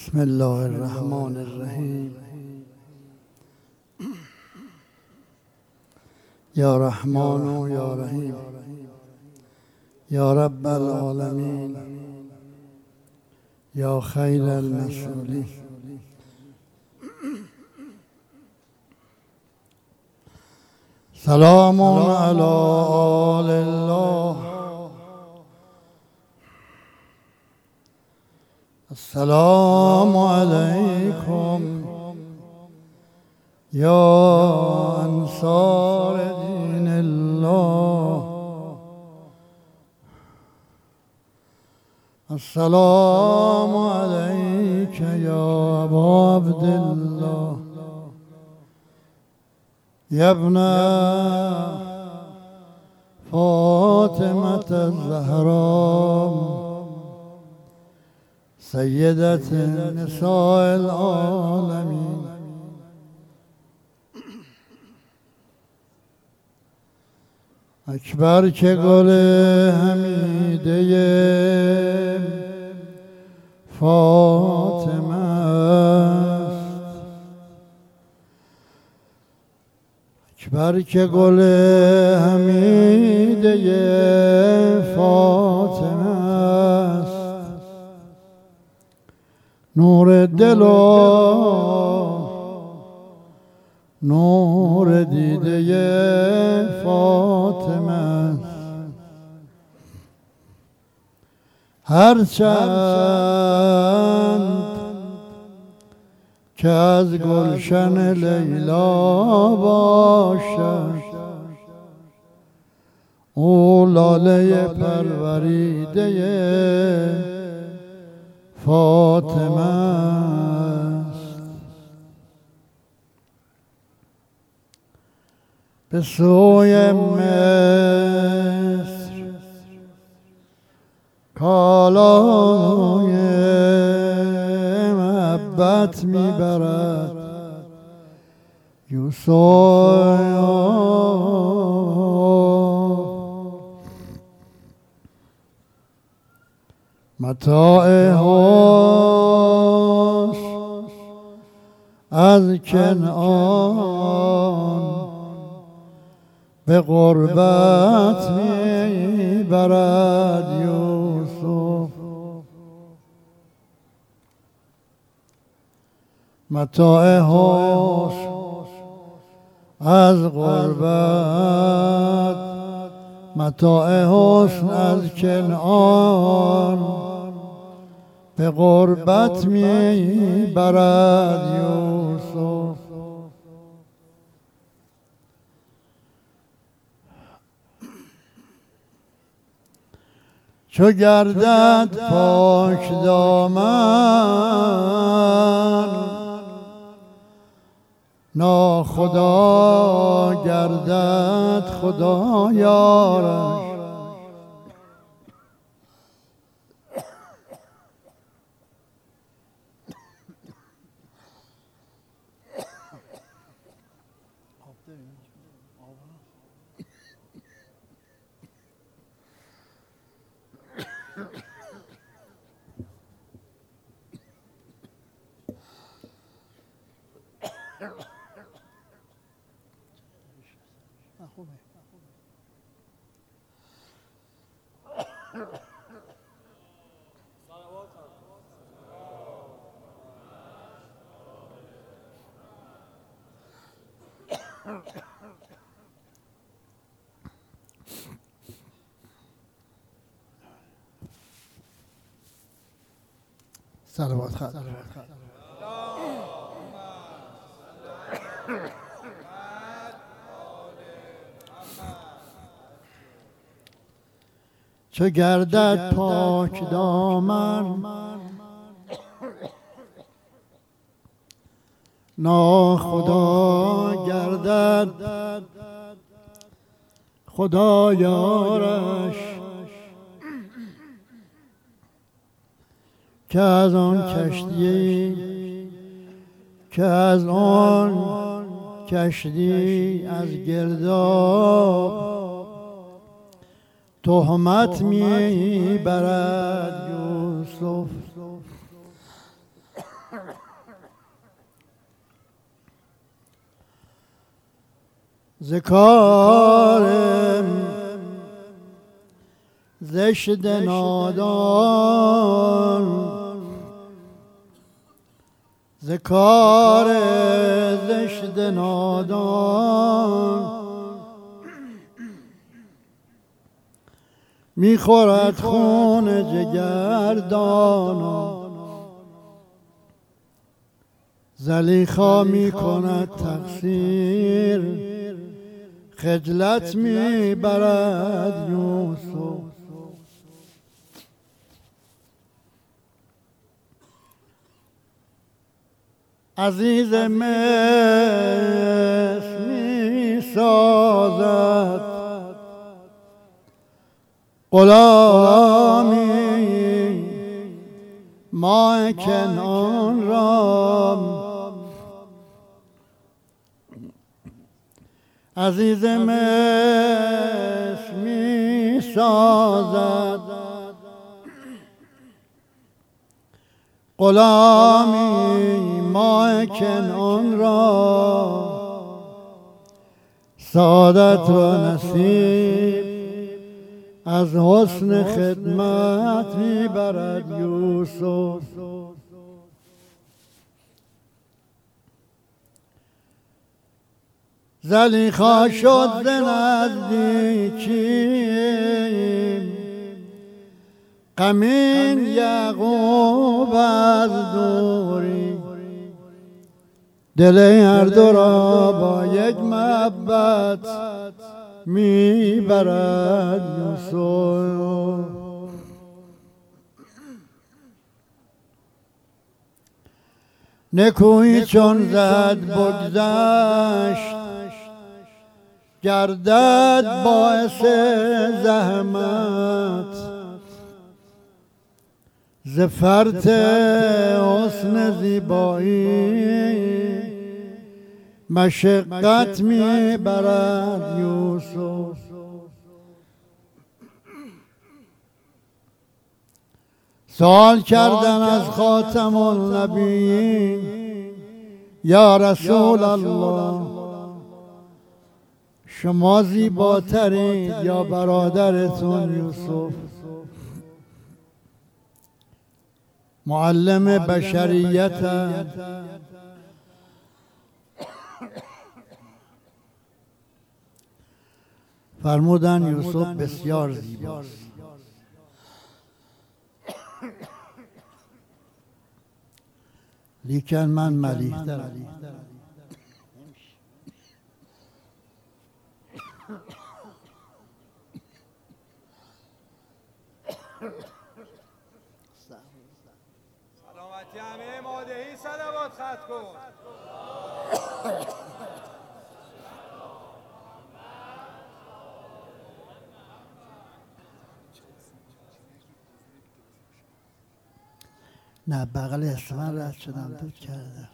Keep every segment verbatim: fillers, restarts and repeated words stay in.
بسم الله الرحمن الرحیم. یا رحمان و یا رحیم یا رب العالمین یا خیر المسئولین. سلام علی آل الله. السلام علیکم یا انصار دین الله. السلام علیک یا ابا عبدالله یا ابن فاطمة الزهرا سیدت نساء العالمین. اکبر که گل حمیده فاطمه است، اکبر که گل حمیده فاطمه است. نور دل و نور دیده فاطمه است. هرچند که از گلشن لیلا باشد، او لاله پروریده فاطمه است. به سوی مصر کالای محبت میبرد یوسف. متاع حسن از کنعان به غربت میبرد یوسف. متاع حسن از غربت، متاع حسن از کنعان به غربت میبرد یوسف. چو گردد پاک دامن ناخدا گردد خدایارش. صلوات خدا. چو گردد پاک دامن ناخدا گردد خدایارش. که از آن کشتی که از آن کشتی از گرداب تهمت میبرد یوسف. ز کار زشت نادان ز کار زشت نادان میخورد خون جگردانان زلیخا میکند تقصیر خجلت میبرد یوسف عزیز مصر میسازد غلامی ماه کنعان را عزیز مصر میسازد غلامی ماه کنعان را سعادت و نصیب از حسن خدمت میبرد یوسف زلیخا شد ز نزدیکی غمین یعقوب از دوری دل هر دو را با یک محبت میبرد یوسف نکویی چون زد بگذشت گردد باعث زحمت ز فرط حسن زیبایی مشقت میبرد یوسف سوال کردن از خاتم النبیین یا رسول الله شما زیباترید یا برادرتون یوسف معلم بشریت فرمودن یوسف بسیار زیباست لیکن من ملیح‌ترم سلامتی همه مادهی صلوات خط کن نه بغل اسمن رد شدم دود کرده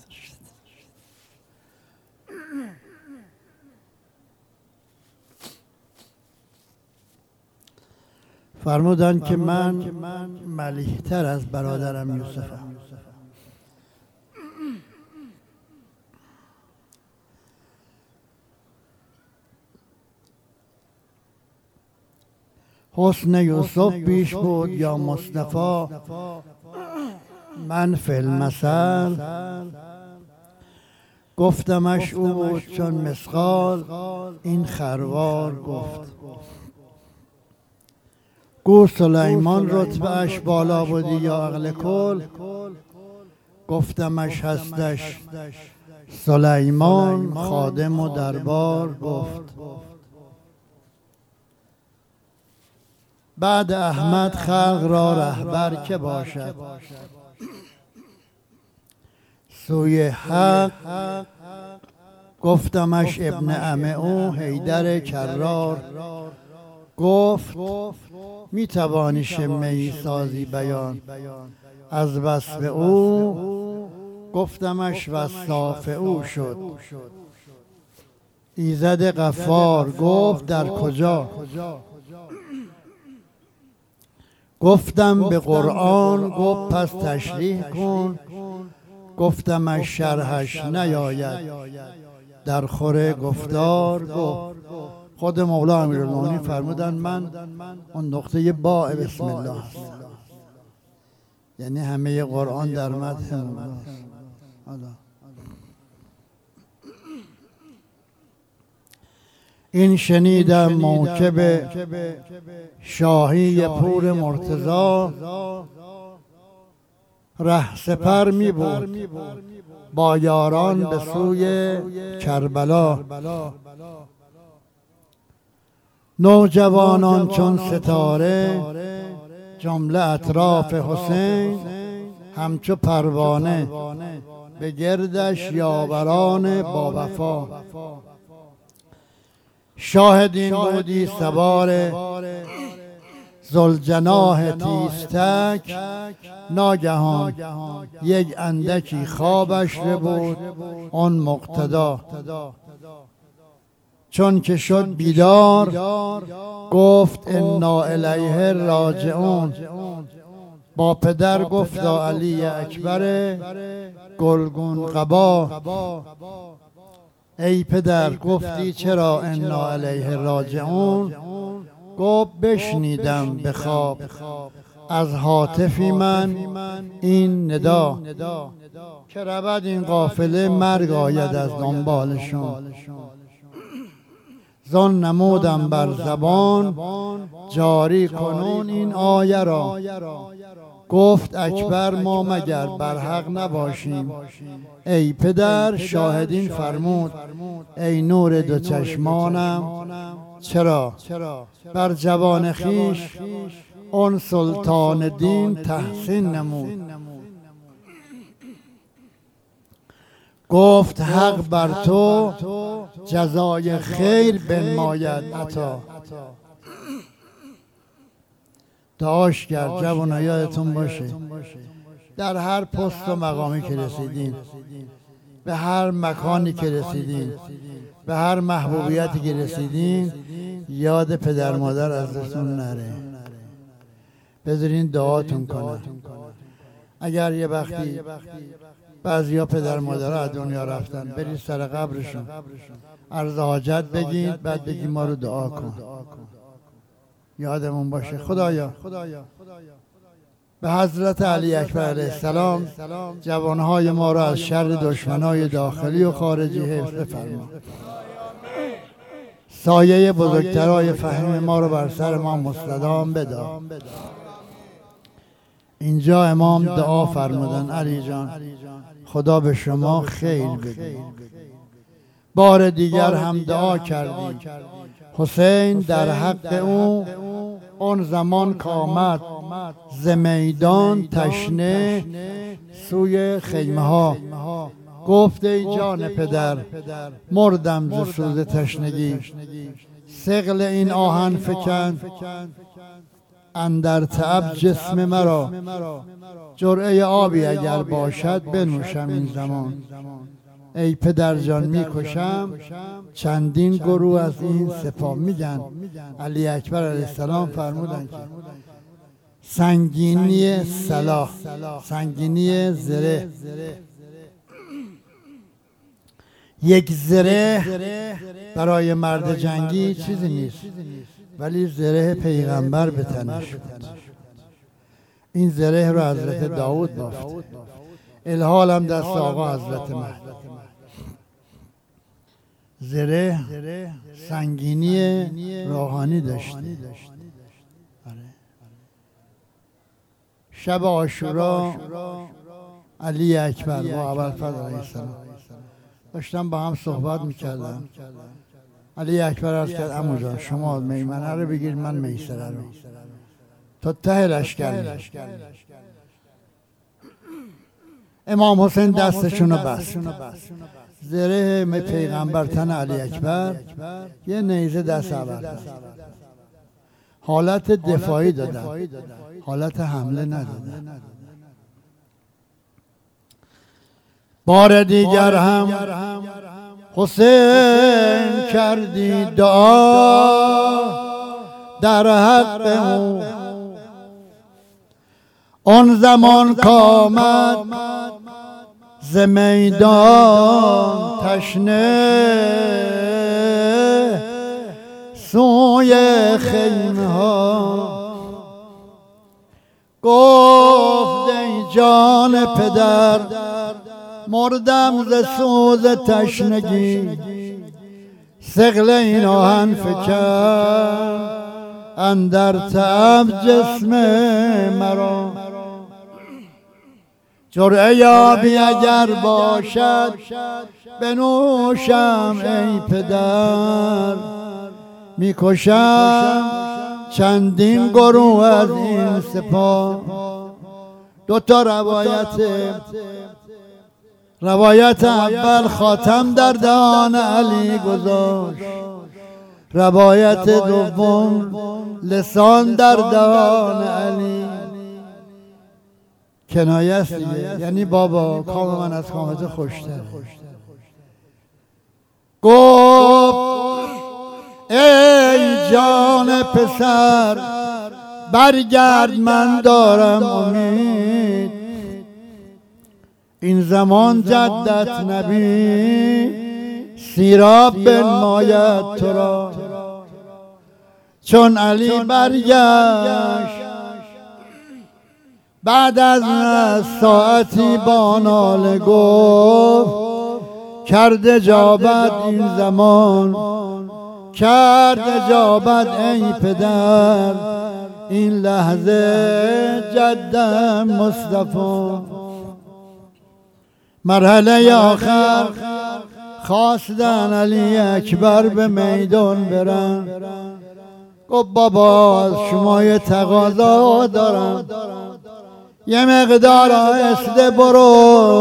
فرمودن که من ملیح‌تر از برادرم یوسفم حسن یوسف بیش بود یا مصطفی من فی المثل گفتمش او بود چون مسقال این خروار گفت گو سلیمان رتبه‌اش بالا بودی یا عقل کل گفتمش هستش سلیمان خادم و دربار گفت بعد احمد خلق را رهبر که باشد سوی حق گفتمش ابن عم او حیدر کرار گفت می توانی شمه سازی بیان از وصف او گفتمش وصاف او شد ایزد غفار گفت در کجا گفتم به قرآن گفت پس تشریح کن گفتمش شرحش نیاید در خور گفتار گفت. خود مولا امیرالمومنین فرمودن من اون نقطه با بسم الله هست، یعنی همه قرآن در مدح مولاست. این شنیدم موکب شاهی پور مرتضی، ره سپر می بود با یاران به سوی کربلا. نوجوانان چون ستاره جمله اطراف حسین، همچو پروانه به گردش یاوران با وفا. شاهدین بودی سوار ذوالجناح تیزتک، ناگهان یک اندکی خوابش بود آن مقتدا. چون که شد بیدار گفت انا الیه راجعون، با پدر گفتا علی اکبر گلگون قبا. ای پدر گفتی چرا انا الیه راجعون؟ گفت بشنیدم به خواب از هاتفی من این ندا، که رود این قافله مرگ آید از دنبالشون. زان نمودم بر زبان جاری کنون این آیه را. گفت اکبر ما مگر بر حق نباشیم؟ ای پدر شاهدین فرمود ای نور دو چشمانم چرا بر جوان خیش اون سلطان دین تحسین نمود. گفت حق بر تو جزای خیر بنماید عطا. دعاش کرد. جوانان یادتون باشه در هر پست و مقامی که رسیدین، به هر مکانی که رسیدین، به هر محبوبیتی که رسیدین، یاد پدر مادر ازتون نره. بذارین دعاتون کنه. اگر یه وقتی بعضیا پدر مادر از دنیا رفتن، برید سر قبرشون عرض حاجت بگید، بعد بگید ما رو دعا کن. یادمون باشه. خدایا به حضرت علی اکبر علیه السلام جوانهای ما را از شر دشمنای داخلی و خارجی حفظ بفرما. سایه بزرگترای فهم ما رو بر سر ما مستدام بدا. اینجا امام دعا فرمودن علی جان خدا به شما خیر بده. بار دیگر هم دعا کردیم حسین در حق او اون زمان کامد ز میدان تشنه سوی خیمه ها. گفت ای جان پدر مردم ز سوز تشنگی، ثقل این آهن فکن اندر تعب جسم مرا. جرعه آبی اگر باشد بنوشم این زمان. ای پدر جان میکشم چندین گروه از این سپاه. میگن علی اکبر علیه السلام فرمودن که سنگینی سلاح، سنگینی زره، یک زره برای مرد جنگی چیزی نیست، ولی زره پیغمبر به تنش بود. این زره رو حضرت داود بافت، الحالم دست آقا حضرت مهدی. زره سنگینی روحانی داشته. شب عاشورا علی اکبر با ابوالفضل علیه السلام داشتم با هم صحبت میکردم. علی اکبر عرض کرد عمو جان شما میمنه رو بگیر من میسره رو تا ته لشکر. امام حسین دستشون رو بست. زره پیغمبر تن علی اکبر، یه نیزه دست ابوالفضل. حالت دفاعی دادن، حالت حمله ندادن. بار دیگر هم حسین کردی دعا در حق او. آن زمان کامد ز میدان تشنه سوی خیمه ها گفت ای جان پدر مردم ز سوز تشنگی ثقل این آهن فکن اندر تعب جسم مرا جرعه یابی اگر باشد بنوشم ای پدر میکشم چندین گروه از این سپاه. دو تا روایت روایت اول خاتم در دهان علی گذاشت، روایت دوم لسان در دهان علی. کنایه است دیگه، یعنی بابا کام من از کامت خوشتره. گفت ای جان پسر برگرد من دارم امید، این زمان جدت نبی سیراب بنماید تو را. چون علی برگشت بعد از ساعتی با ناله گفت کرد اجابت این زمان، کرد اجابت ای پدر این لحظه جدم مصطفی. مرحله آخر خواستن علی اکبر به میدان برن. گفت بابا از شما یه تقاضا دارم، یه مقدار آهسته برو،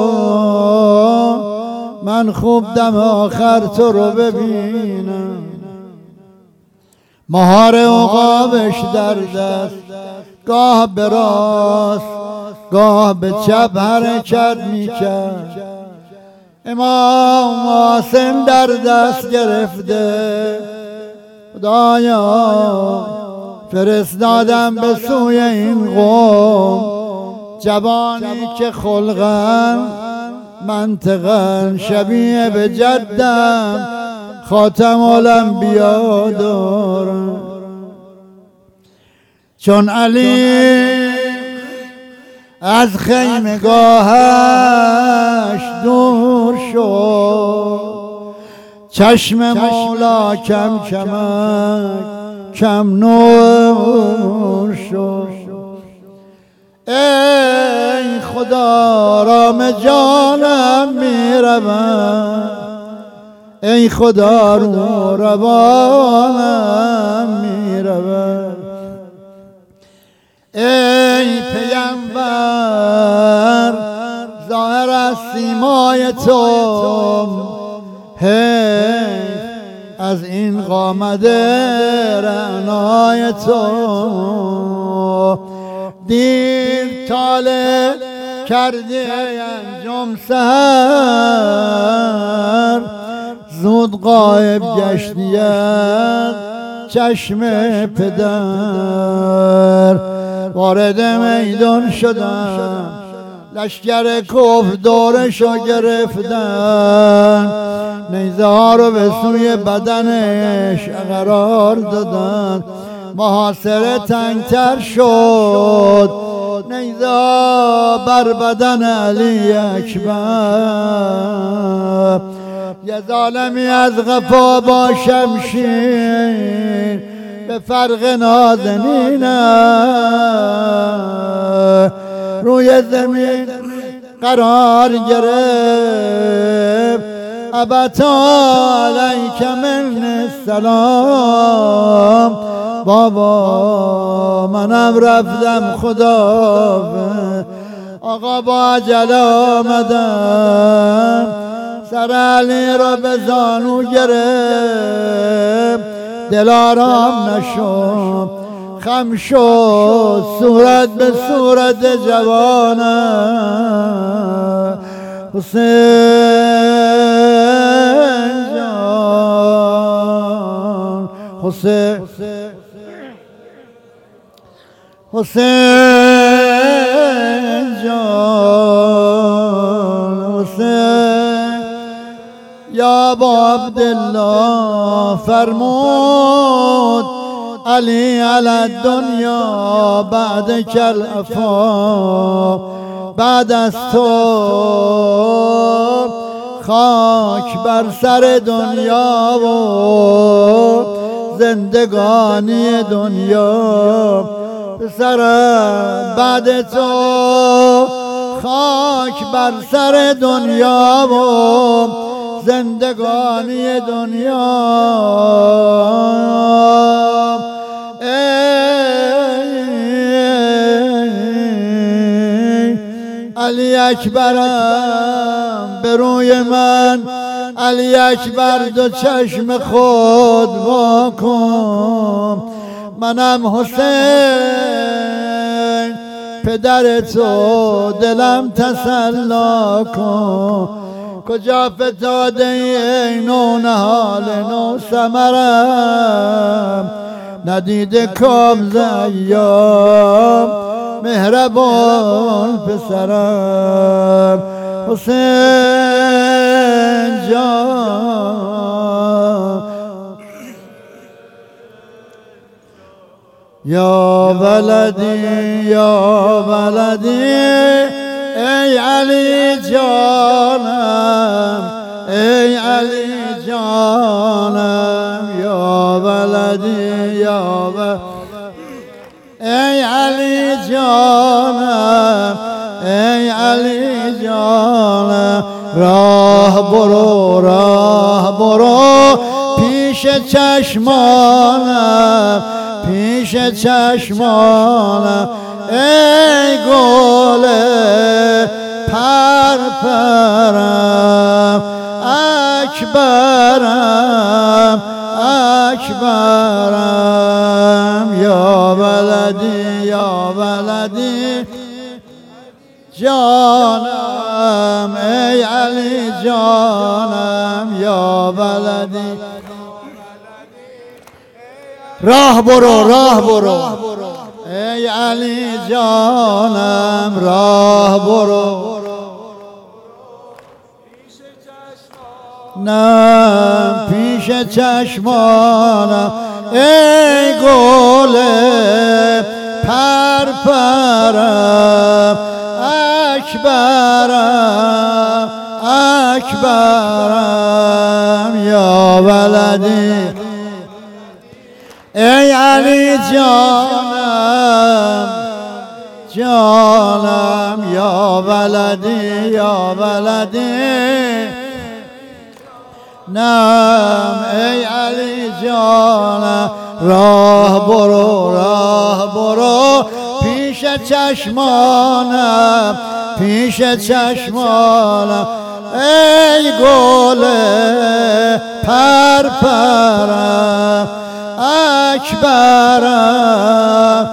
من خوب دم آخر تو رو ببینم. مهار عقابش در دست، گاه به راست گاه به چپ حرکت میکرد. امام حسین در دست گرفته، خدایا فرستادم به سوی این قوم جوانی که خلقن منطقن شبیه به جدم خاتم الانبیا دارم. چون علی از خیمگاهش دور شد چشم مولا کم کمک کم نور شد. ای خدا رام جانم میروم، ای خدا رو روانم میروم. ای پیامبر ظاهر از سیمای تو، هی از این قامت رعنای تو. دیر طالع کردی انجام سحر، زود غایب گشتی از چشم پدر. وارد میدان شدن، لشکر کفر دورشو گرفتن، نیزه ها رو به سوی بدنش قرار دادن. محاصره تنگتر شد، نیزه ها بر بدن علی اکبر. یه ظالمی از قفا با شمشیر به فرق نازنینه روی زمین قرار گرفت. ابتا علیک من السلام، بابا منم رفتم خدا آقا با عجله آمدم. سر علی را به زانو گرفت، دل آرام نشد، خم شد صورت به صورت جوانم. حسین جان حسین حسین جان حسین یا ابا عبدالله فرمود علی علی الدنیا بعد کل افا، بعد از تو خاک بر سر دنیا و زندگانی دنیا. پسرم بعد تو خاک بر سر دنیا و زندگانی دنیا. علی اکبرم به روی من، علی اکبر دو چشم خود وا کن، منم حسین پدر تو، دلم تسلا کن. کجا فتاده ای نو نهال نو سمرم، ندیده کابز ایام مهربان پسرم. حسین جان یا ولدی یا ولدی، ای علی جانم ای علی جانم، یا ولدی یا ولدی ای علی جانم ای علی جانم. راه برو راه برو پیش چشمانم پیش چشمانم، ای گل پرپرم اکبرم اکبرم. یا ولدی یا ولدی جانم ای علی جانم، یا ولدی. راه برو راه برو ای علی جانم، راه برو نم پیش چشمانم، ای گل پرپرم اکبرم اکبرم. یا ولدی ای علی جانم جانم، یا ولدی یا ولدی نم ای علی جانم. راه برو راه برو پیش چشمانم پیش چشمانم، ای گل پرپرم اکبرم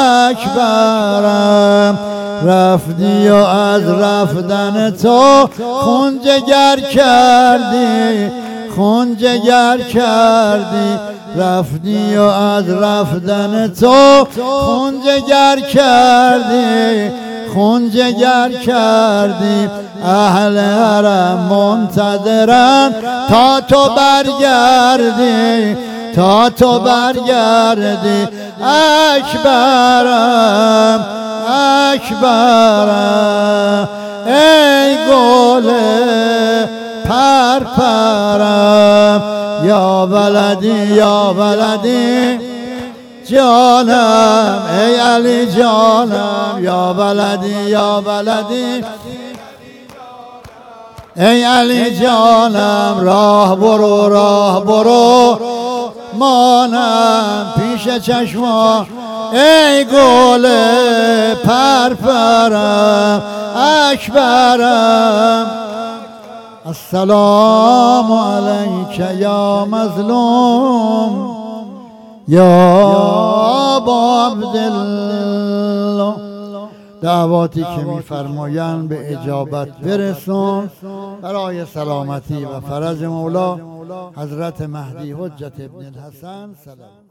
اکبرم. رفتی و از رفتن تو خون جگر کردی خون جگر کردی، رفتی و از رفتن تو خون جگر کردی خون جگر کردی. اهل حرم منتظرن تا تو برگردی تا تو برگردی. اکبرم اکبرم ای گل پرپرم، یا ولدی یا ولدی جانم ای علی جانم، یا ولدی یا ولدی ای علی جانم. راه برو راه برو مانم پیش چشمان، ای گل پرپرم اکبرم. السلام علیک یا مظلوم یا ابا عبدالله. دعواتی که می‌فرمایند به اجابت برسون. برای سلامتی و فرج مولا حضرت مهدی حجت ابن الحسن سلام.